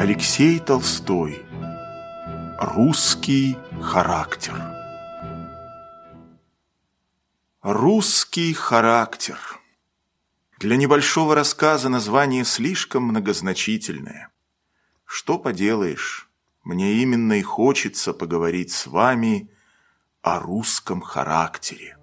Алексей Толстой. Русский характер. Русский характер. Для небольшого рассказа название слишком многозначительное. Что поделаешь, мне именно и хочется поговорить с вами о русском характере.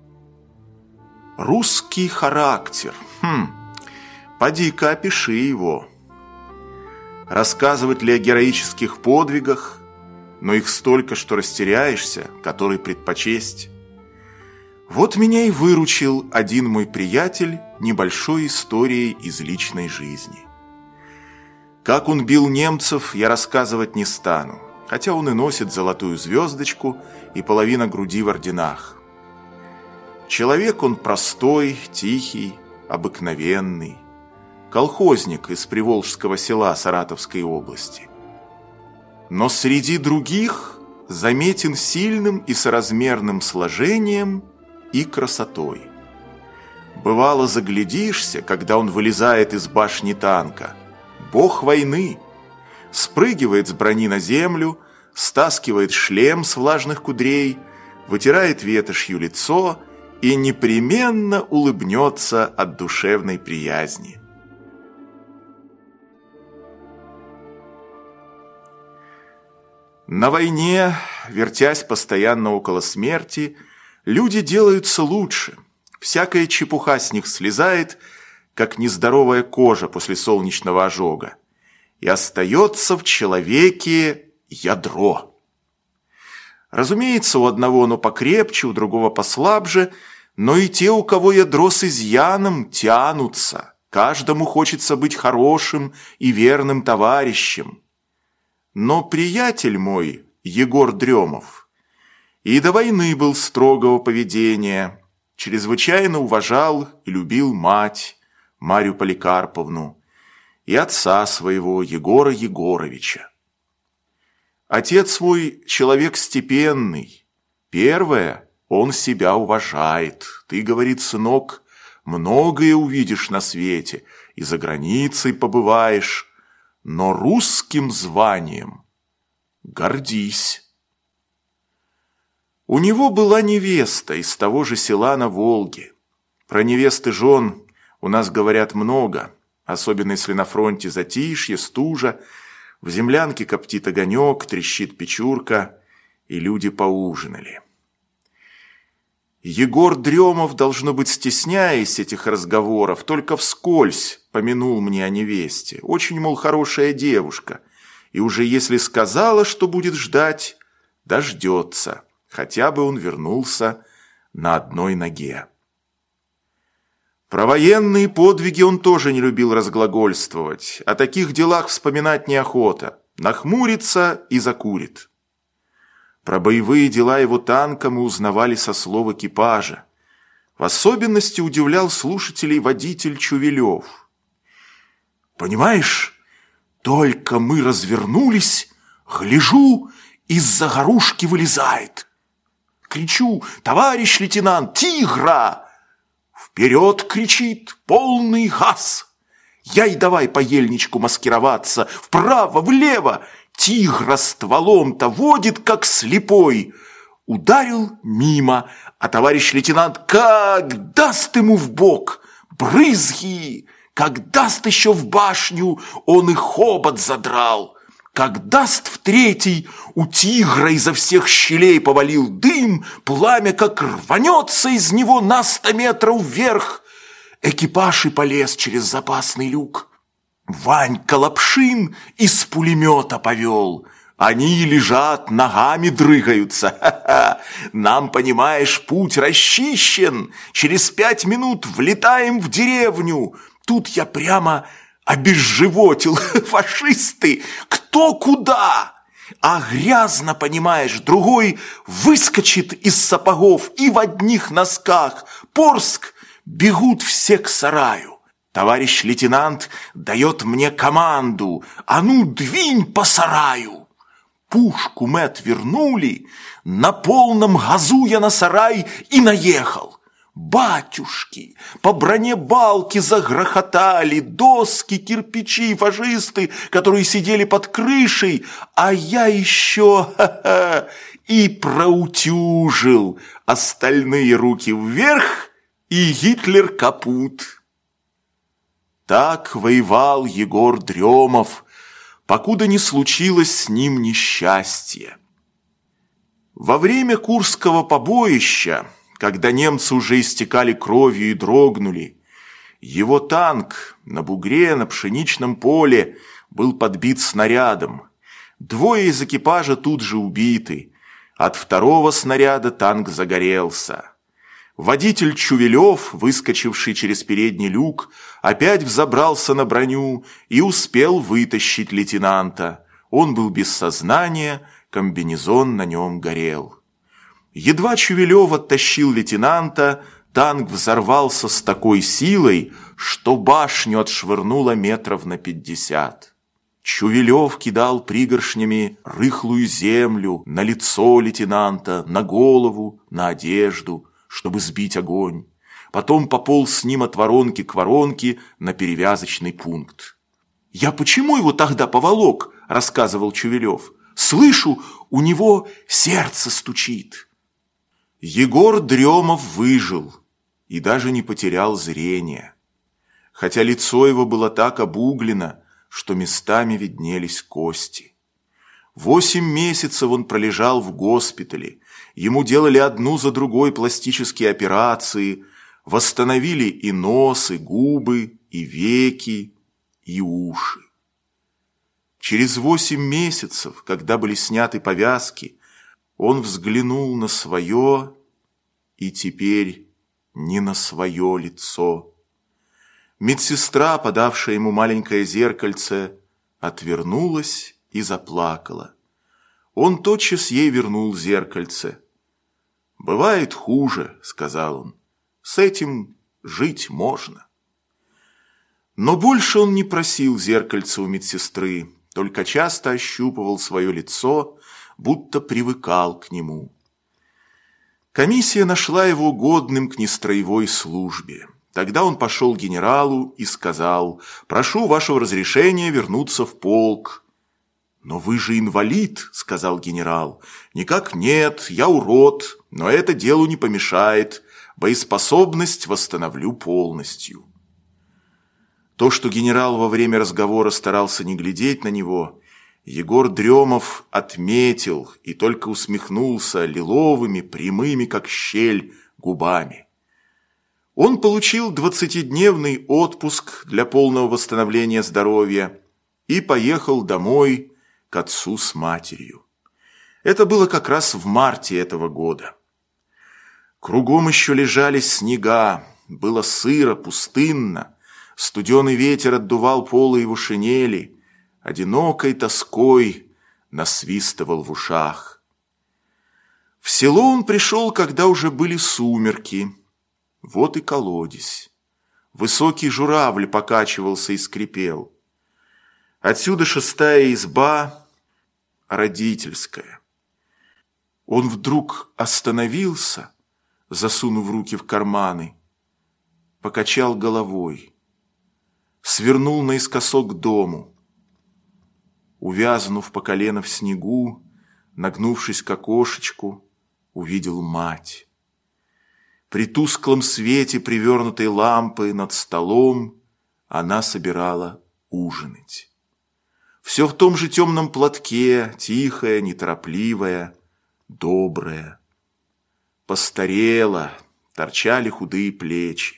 Русский характер. Поди-ка опиши его. Рассказывать ли о героических подвигах, но их столько, что растеряешься, который предпочесть. Вот меня и выручил один мой приятель небольшой историей из личной жизни. Как он бил немцев, я рассказывать не стану, хотя он и носит золотую звездочку и половина груди в орденах. Человек он простой, тихий, обыкновенный, колхозник из приволжского села Саратовской области. Но среди других заметен сильным и соразмерным сложением и красотой. Бывало, заглядишься, когда он вылезает из башни танка. Бог войны! Спрыгивает с брони на землю, стаскивает шлем с влажных кудрей, вытирает ветошью лицо и непременно улыбнется от душевной приязни. На войне, вертясь постоянно около смерти, люди делаются лучше. Всякая чепуха с них слезает, как нездоровая кожа после солнечного ожога. И остается в человеке ядро. Разумеется, у одного оно покрепче, у другого послабже, но и те, у кого ядро с изъяном, тянутся. Каждому хочется быть хорошим и верным товарищем. Но приятель мой, Егор Дремов, и до войны был строгого поведения, чрезвычайно уважал и любил мать, Марью Поликарповну, и отца своего, Егора Егоровича. Отец мой человек степенный. Первое, он себя уважает. Ты, говорит, сынок, многое увидишь на свете, и за границей побываешь, но русским званием гордись. У него была невеста из того же села на Волге. Про невесты жен у нас говорят много, особенно если на фронте затишье, стужа, в землянке коптит огонек, трещит печурка, и люди поужинали. Егор Дремов, должно быть, стесняясь этих разговоров, только вскользь помянул мне о невесте. Очень, мол, хорошая девушка, и уже если сказала, что будет ждать, дождется, хотя бы он вернулся на одной ноге. Про военные подвиги он тоже не любил разглагольствовать, о таких делах вспоминать неохота, нахмурится и закурит. Про боевые дела его танка мы узнавали со слов экипажа. В особенности удивлял слушателей водитель Чувелев. «Понимаешь, только мы развернулись, гляжу, из-за горушки вылезает. Кричу: товарищ лейтенант, тигра!» Вперед кричит: полный газ! Я и давай по ельничку маскироваться, вправо, влево. Тигра стволом-то водит, как слепой. Ударил мимо, а товарищ лейтенант как даст ему в бок. Брызги! Как даст еще в башню, он и хобот задрал. Как даст в третий, у тигра изо всех щелей повалил дым, пламя как рванется из него на 100 метров вверх. Экипаж и полез через запасный люк. Ванька Лапшин из пулемета повел. Они лежат, ногами дрыгаются. Ха-ха. Нам, понимаешь, путь расчищен. Через 5 минут влетаем в деревню. Тут я прямо обезживотил. Фашисты! Кто куда? А грязно, понимаешь, другой выскочит из сапогов и в одних носках. Порск! Бегут все к сараю. Товарищ лейтенант дает мне команду: а ну, двинь по сараю. Пушку мы отвернули, на полном газу я на сарай и наехал. Батюшки, по броне балки загрохотали, доски, кирпичи, фашисты, которые сидели под крышей, а я еще и проутюжил остальные руки вверх, и Гитлер капут. Так воевал Егор Дрёмов, покуда не случилось с ним несчастье. Во время Курского побоища, когда немцы уже истекали кровью и дрогнули, его танк на бугре на пшеничном поле был подбит снарядом. Двое из экипажа тут же убиты. От второго снаряда танк загорелся. Водитель Чувелев, выскочивший через передний люк, опять взобрался на броню и успел вытащить лейтенанта. Он был без сознания, комбинезон на нем горел. Едва Чувелев оттащил лейтенанта, танк взорвался с такой силой, что башню отшвырнуло метров на 50. Чувелев кидал пригоршнями рыхлую землю на лицо лейтенанта, на голову, на одежду, чтобы сбить огонь. Потом пополз с ним от воронки к воронке на перевязочный пункт. «Я почему его тогда поволок?» – рассказывал Чувелев. «Слышу, у него сердце стучит». Егор Дрёмов выжил и даже не потерял зрение, хотя лицо его было так обуглено, что местами виднелись кости. 8 месяцев он пролежал в госпитале, ему делали одну за другой пластические операции, восстановили и нос, и губы, и веки, и уши. Через 8 месяцев, когда были сняты повязки, он взглянул на свое и теперь не на свое лицо. Медсестра, подавшая ему маленькое зеркальце, отвернулась и заплакала. Он тотчас ей вернул зеркальце. «Бывает хуже», — сказал он, — «с этим жить можно». Но больше он не просил зеркальца у медсестры, только часто ощупывал свое лицо, будто привыкал к нему. Комиссия нашла его годным к нестроевой службе. Тогда он пошел к генералу и сказал: «Прошу вашего разрешения вернуться в полк». «Но вы же инвалид», — сказал генерал. «Никак нет, я урод, но это делу не помешает. Боеспособность восстановлю полностью». То, что генерал во время разговора старался не глядеть на него, Егор Дрёмов отметил и только усмехнулся лиловыми, прямыми, как щель, губами. Он получил 20-дневный отпуск для полного восстановления здоровья и поехал домой к отцу с матерью. Это было как раз в марте этого года. Кругом еще лежали снега, было сыро, пустынно, студеный ветер отдувал полы его шинели, одинокой тоской насвистывал в ушах. В село он пришел, когда уже были сумерки. Вот и колодец. Высокий журавль покачивался и скрипел. Отсюда 6-я изба, родительская. Он вдруг остановился, засунув руки в карманы, покачал головой, свернул наискосок к дому. Увязнув по колено в снегу, нагнувшись к окошечку, увидел мать. При тусклом свете привернутой лампы над столом она собирала ужинать. Все в том же темном платке, тихая, неторопливая, добрая. Постарела, торчали худые плечи.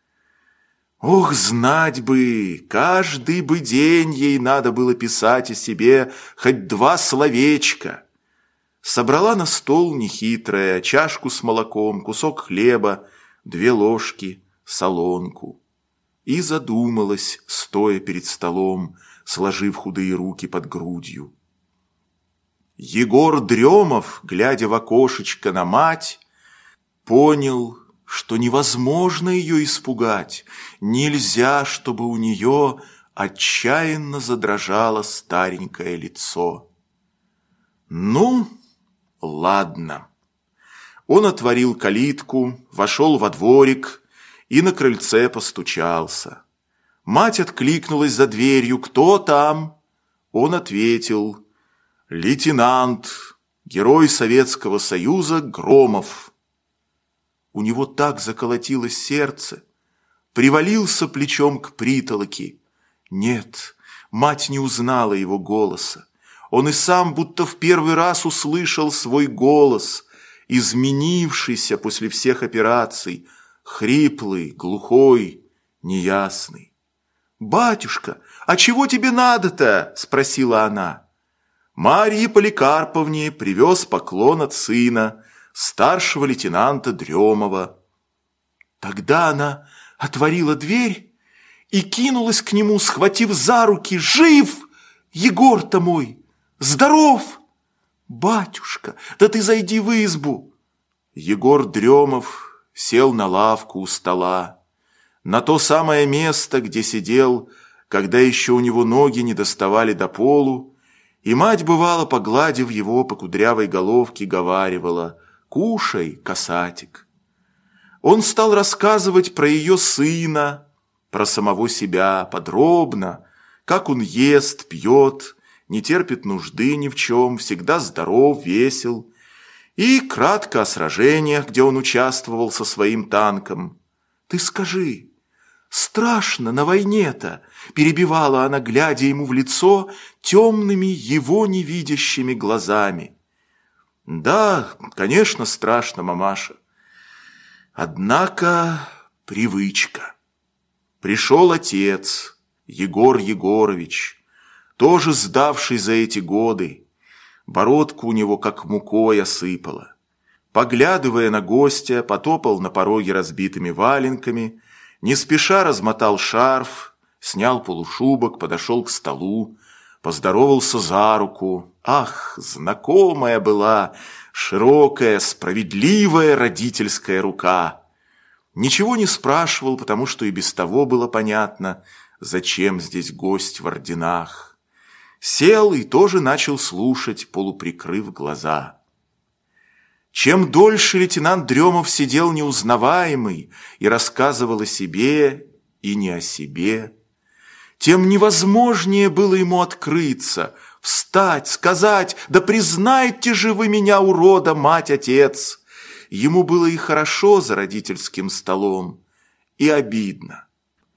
Ох, знать бы, каждый бы день ей надо было писать о себе хоть 2 словечка. Собрала на стол нехитрая чашку с молоком, кусок хлеба, 2 ложки, солонку. И задумалась, стоя перед столом, сложив худые руки под грудью. Егор Дрёмов, глядя в окошечко на мать, понял, что невозможно ее испугать, нельзя, чтобы у нее отчаянно задрожало старенькое лицо. Ну, ладно. Он отворил калитку, вошел во дворик и на крыльце постучался. Мать откликнулась за дверью: «Кто там?» Он ответил: «Лейтенант, герой Советского Союза Громов». У него так заколотилось сердце, привалился плечом к притолоке. Нет, мать не узнала его голоса. Он и сам будто в первый раз услышал свой голос, изменившийся после всех операций, хриплый, глухой, неясный. «Батюшка, а чего тебе надо-то?» – спросила она. Марье Поликарповне привез поклон от сына, старшего лейтенанта Дремова. Тогда она отворила дверь и кинулась к нему, схватив за руки. «Жив! Егор-то мой! Здоров! Батюшка, да ты зайди в избу!» Егор Дремов сел на лавку у стола, на то самое место, где сидел, когда еще у него ноги не доставали до полу, и мать, бывало, погладив его по кудрявой головке, говаривала: «Кушай, касатик». Он стал рассказывать про ее сына, про самого себя подробно, как он ест, пьет, не терпит нужды ни в чем, всегда здоров, весел, и кратко о сражениях, где он участвовал со своим танком. «Ты скажи, страшно на войне-то?» – перебивала она, глядя ему в лицо темными, его невидящими глазами. «Да, конечно, страшно, мамаша. Однако привычка». Пришел отец, Егор Егорович, тоже сдавший за эти годы. Бородку у него как мукой осыпала. Поглядывая на гостя, потопал на пороге разбитыми валенками, не спеша размотал шарф, снял полушубок, подошел к столу, поздоровался за руку. Ах, знакомая была широкая, справедливая родительская рука. Ничего не спрашивал, потому что и без того было понятно, зачем здесь гость в орденах. Сел и тоже начал слушать, полуприкрыв глаза. Чем дольше лейтенант Дремов сидел неузнаваемый и рассказывал о себе и не о себе, тем невозможнее было ему открыться, встать, сказать: «Да признайте же вы меня, урода, мать, отец!» Ему было и хорошо за родительским столом, и обидно.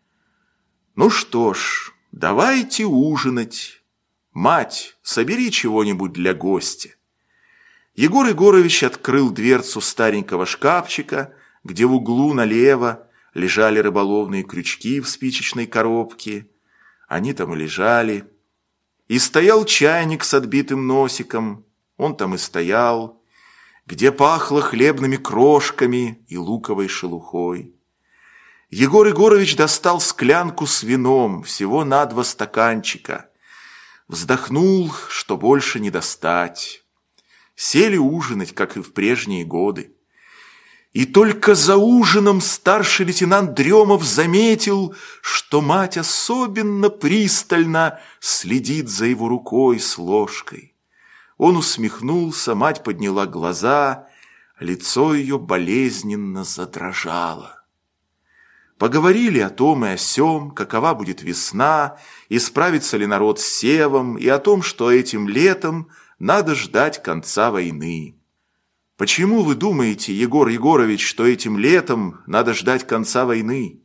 «Ну что ж, давайте ужинать. Мать, собери чего-нибудь для гостя». Егор Егорович открыл дверцу старенького шкафчика, где в углу налево лежали рыболовные крючки в спичечной коробке. Они там и лежали. И стоял чайник с отбитым носиком. Он там и стоял, где пахло хлебными крошками и луковой шелухой. Егор Егорович достал склянку с вином, всего на 2 стаканчика. Вздохнул, что больше не достать. Сели ужинать, как и в прежние годы. И только за ужином старший лейтенант Дремов заметил, что мать особенно пристально следит за его рукой с ложкой. Он усмехнулся, мать подняла глаза, лицо ее болезненно задрожало. Поговорили о том и о сём, какова будет весна, и справится ли народ с севом, и о том, что этим летом надо ждать конца войны. «Почему вы думаете, Егор Егорович, что этим летом надо ждать конца войны?»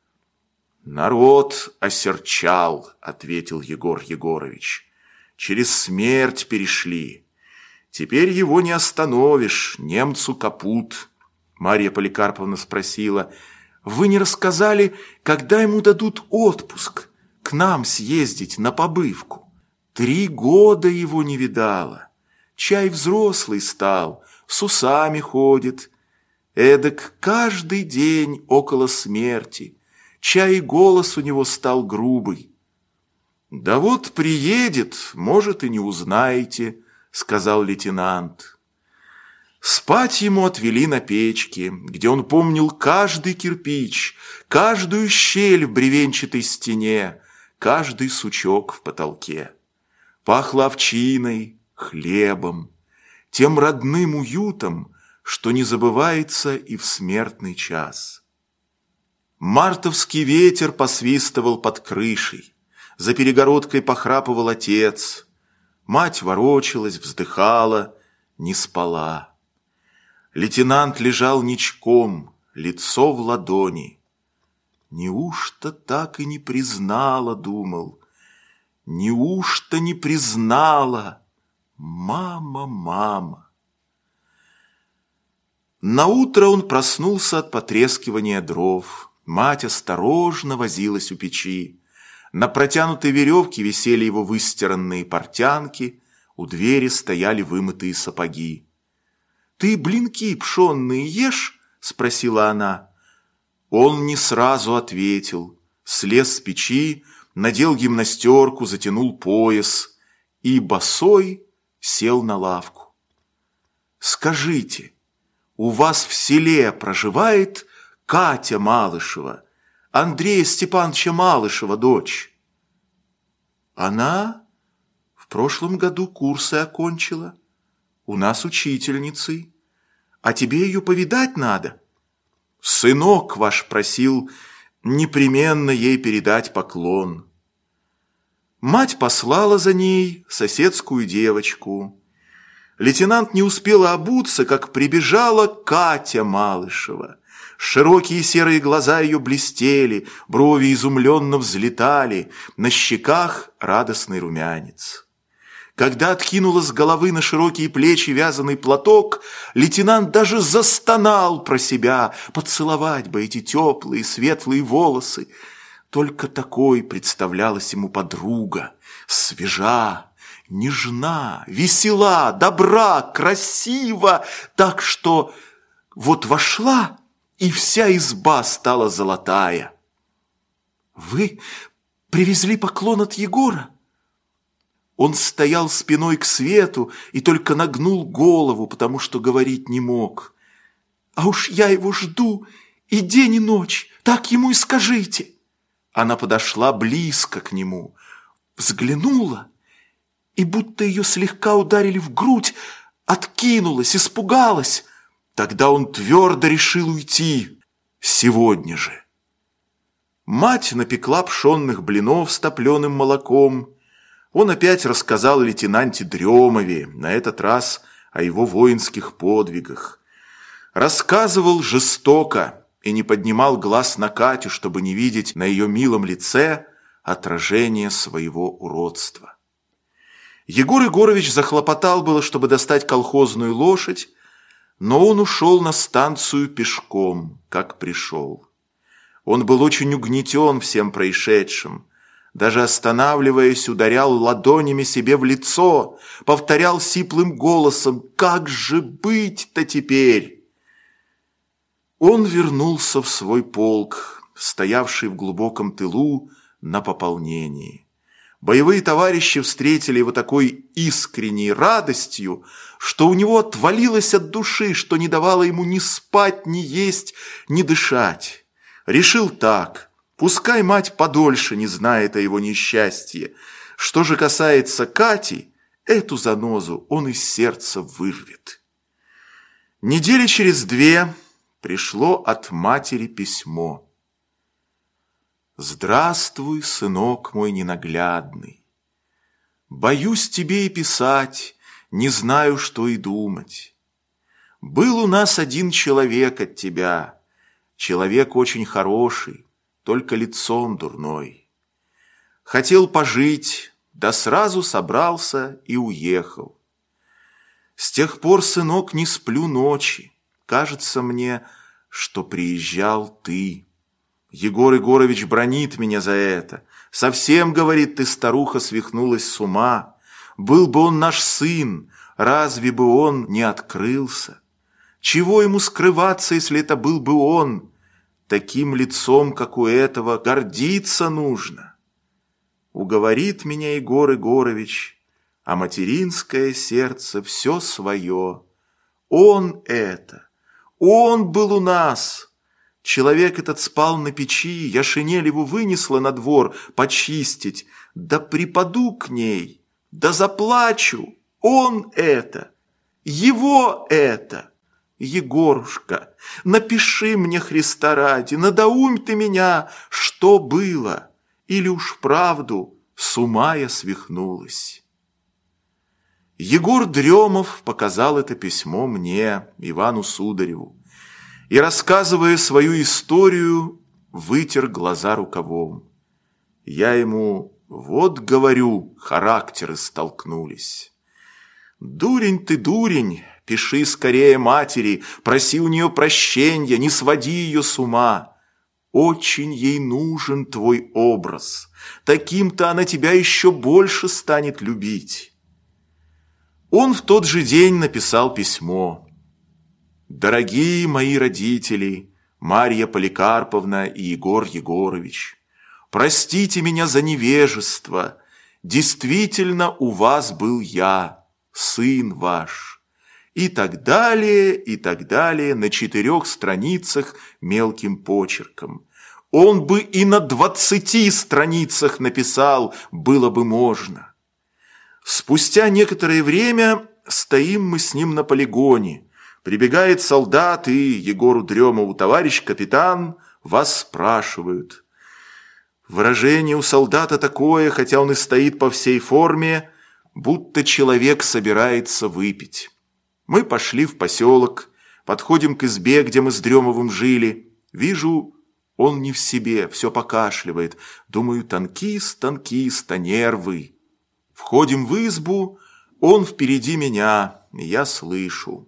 «Народ осерчал», — ответил Егор Егорович. «Через смерть перешли. Теперь его не остановишь, немцу капут». Марья Поликарповна спросила: «Вы не рассказали, когда ему дадут отпуск, к нам съездить на побывку? 3 года его не видала. Чай взрослый стал, с усами ходит. Эдак каждый день около смерти. Чай и голос у него стал грубый». «Да вот приедет, может, и не узнаете», — сказал лейтенант. Спать ему отвели на печке, где он помнил каждый кирпич, каждую щель в бревенчатой стене, каждый сучок в потолке. Пахло овчиной, хлебом, тем родным уютом, что не забывается и в смертный час. Мартовский ветер посвистывал под крышей, за перегородкой похрапывал отец, мать ворочалась, вздыхала, не спала. Лейтенант лежал ничком, лицо в ладони. Неужто так и не признала, думал, неужто не признала? Мама, мама. Наутро он проснулся от потрескивания дров. Мать осторожно возилась у печи. На протянутой веревке висели его выстиранные портянки, у двери стояли вымытые сапоги. «Ты блинки пшенные ешь?» – спросила она. Он не сразу ответил, слез с печи, надел гимнастерку, затянул пояс и босой сел на лавку. «Скажите, у вас в селе проживает Катя Малышева, Андрея Степановича Малышева дочь?» «Она в прошлом году курсы окончила, у нас учительницей, а тебе ее повидать надо. Сынок ваш просил непременно ей передать поклон». Мать послала за ней соседскую девочку. Лейтенант не успела обуться, как прибежала Катя Малышева. Широкие серые глаза ее блестели, брови изумленно взлетали, на щеках радостный румянец. Когда откинула с головы на широкие плечи вязаный платок, лейтенант даже застонал про себя, поцеловать бы эти теплые светлые волосы. Только такой представлялась ему подруга, свежа, нежна, весела, добра, красива, так что вот вошла, и вся изба стала золотая. «Вы привезли поклон от Егора?» Он стоял спиной к свету и только нагнул голову, потому что говорить не мог. «А уж я его жду и день, и ночь, так ему и скажите». Она подошла близко к нему, взглянула, и будто ее слегка ударили в грудь, откинулась, испугалась. Тогда он твердо решил уйти сегодня же. Мать напекла пшенных блинов с топленым молоком. Он опять рассказал лейтенанте Дремове, на этот раз о его воинских подвигах. Рассказывал жестоко и не поднимал глаз на Катю, чтобы не видеть на ее милом лице отражение своего уродства. Егор Егорович захлопотал было, чтобы достать колхозную лошадь, но он ушел на станцию пешком, как пришел. Он был очень угнетен всем происшедшим, даже останавливаясь, ударял ладонями себе в лицо, повторял сиплым голосом: «Как же быть-то теперь?» Он вернулся в свой полк, стоявший в глубоком тылу на пополнении. Боевые товарищи встретили его такой искренней радостью, что у него отвалилось от души, что не давало ему ни спать, ни есть, ни дышать. Решил так: пускай мать подольше не знает о его несчастье. Что же касается Кати, эту занозу он из сердца вырвет. Недели через 2 пришло от матери письмо. «Здравствуй, сынок мой ненаглядный. Боюсь тебе и писать, не знаю, что и думать. Был у нас один человек от тебя, человек очень хороший, только лицом дурной. Хотел пожить, да сразу собрался и уехал. С тех пор, сынок, не сплю ночи. Кажется мне, что приезжал ты. Егор Егорович бранит меня за это. Совсем, говорит, ты, старуха, свихнулась с ума. Был бы он наш сын, разве бы он не открылся? Чего ему скрываться, если это был бы он? Таким лицом, как у этого, гордиться нужно. Уговорит меня Егор Егорович, а материнское сердце все свое. Он это, он был у нас. Человек этот спал на печи, я шинель его вынесла на двор почистить. Да припаду к ней, да заплачу. Он это, его это. Егорушка, напиши мне, Христа ради, надоумь ты меня, что было, или уж вправду с ума я свихнулась. Егор Дремов показал это письмо мне, Ивану Судареву, и, рассказывая свою историю, вытер глаза рукавом. Я ему: вот, говорю, характеры столкнулись. Дурень ты, дурень, пиши скорее матери, проси у нее прощенья, не своди ее с ума. Очень ей нужен твой образ, таким-то она тебя еще больше станет любить. Он в тот же день написал письмо. Дорогие мои родители, Марья Поликарповна и Егор Егорович, простите меня за невежество. Действительно, у вас был я, сын ваш. И так далее на 4 страницах мелким почерком. Он бы и на 20 страницах написал, было бы можно. Спустя некоторое время стоим мы с ним на полигоне. Прибегает солдат и Егору Дремову: товарищ капитан, вас спрашивают. Выражение у солдата такое, хотя он и стоит по всей форме, будто человек собирается выпить. Мы пошли в поселок, подходим к избе, где мы с Дремовым жили. Вижу, он не в себе, все покашливает. Думаю, танкист, нервы. Входим в избу, он впереди меня, и я слышу: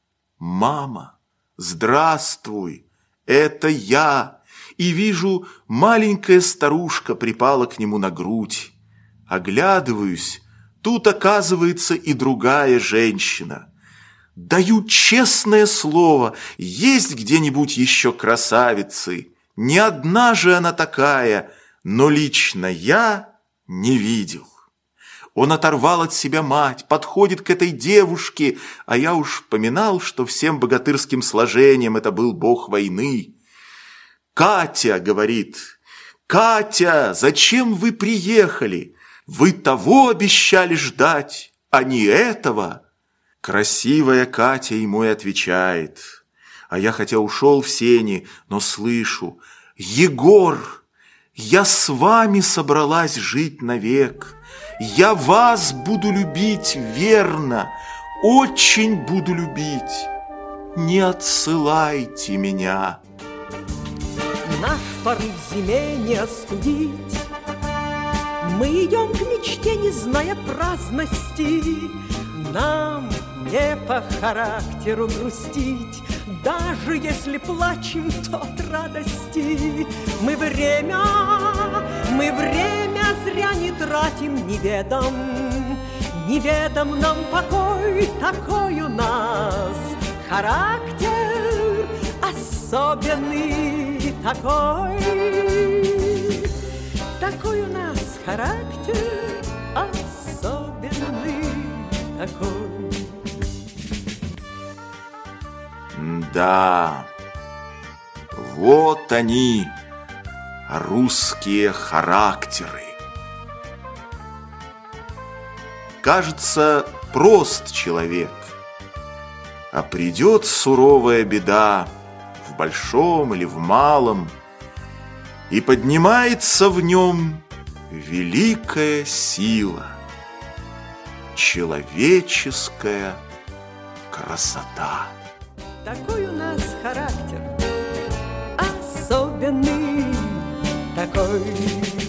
«Мама, здравствуй, это я!» И вижу, маленькая старушка припала к нему на грудь. Оглядываюсь, тут оказывается и другая женщина. Даю честное слово, есть где-нибудь еще красавицы. Не одна же она такая, но лично я не видел. Он оторвал от себя мать, подходит к этой девушке, а я уж поминал, что всем богатырским сложением это был бог войны. «Катя, — говорит, — Катя, зачем вы приехали? Вы того обещали ждать, а не этого». Красивая Катя ему и отвечает. А я хотя ушел в сени, но слышу: «Егор, я с вами собралась жить навек. Я вас буду любить верно, очень буду любить. Не отсылайте меня». Наш порыв зиме не остудить. Мы идем к мечте, не зная праздности. Нам не по характеру грустить, даже если плачем, то от радости. Мы время зря не тратим, неведом нам покой, такой у нас характер особенный, такой у нас характер особенный, такой. Да, вот они, русские характеры. Кажется, прост человек, а придет суровая беда в большом или в малом, и поднимается в нем великая сила, человеческая красота. Такой у нас характер особенный, такой.